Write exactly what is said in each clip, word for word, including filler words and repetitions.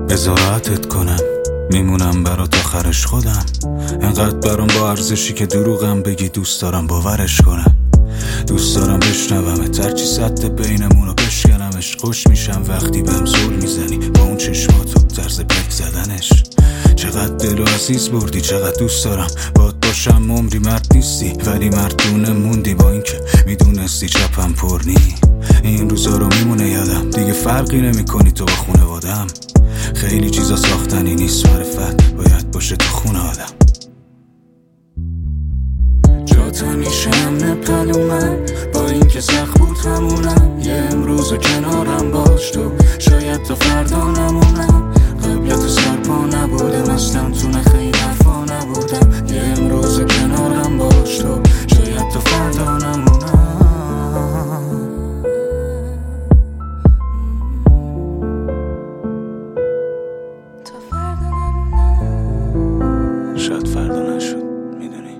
بذارتت کنم میمونم برات آخرش خودم. انقدر برام با ارزشی که دروغم بگی دوست دارم باورش کنم. دوست دارم بشنوم ترچی سطح بینمونو بشکنمش. خوش میشم وقتی بهم زل میزنی با اون چشماتو طرز پک زدنش. چقدر دل و عزیز بردی، چقدر دوست دارم باد باشم عمری. مرد نیستی ولی مردونه موندی، با اینکه میدونستی چپم پر نی. این روزا رو میمونه یادم، دیگه فرقی نمی کنی تو با خونوادم. خیلی چیزا ساختنی نیست، معرفت باید باشه تو خونه آدم. جات همیشه نپلو من، با این که سخت بود همونم. یه امروز کنارم باش تو، شاید تا فردا نمونم. قبل تو سرپا نبودم اصلا، تو نخیلی حرفا نبودم. یه امروز کنارم باش تو، شاید تا فردا نمونم. شاید فردا نشد، میدونی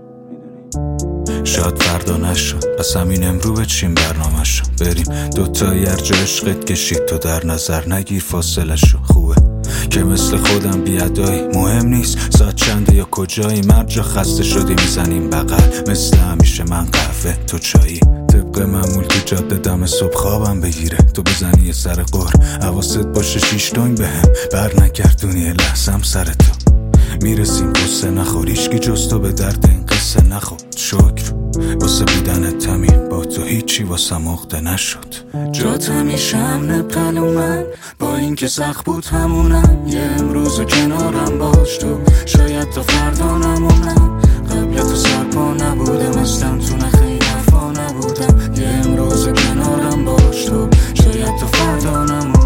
شاید فردا نشد، پس همین امرو بچیم برنامه شو. بریم دوتایی هر جا عشقت کشید تو در نظر نگیر فاصله شو. خوبه که مثل خودم بیادایی، مهم نیست ساعت چنده یا کجایی. مرد جا خسته شدی میزنیم بغل، مثل همیشه من قهوه تو چایی. طبق معمول تو جاده دم صبح خوابم بگیره، تو بزنی سر قهر. حواست باشه شیش تونگ بهم بر نگردونی لحظم سر تو. میرسیم قصه نخور، هیچکی جز تو به درد این قصه نخور. شکر واسه بیدن تمیم، با تو هیچی واسه مخته نشد. جات همیشه هم پلو من، با این که سخت بود همونم. یه امروز کنارم باش تو، شاید تا فردا نمونم. قبل تو سرپا نبودم اصلا، تو نخیلی حرفا نبودم. یه امروز کنارم باش تو، شاید تا فردا نمونم.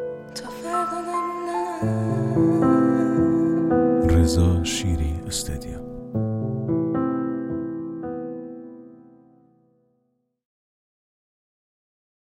رضا شیری استدیو.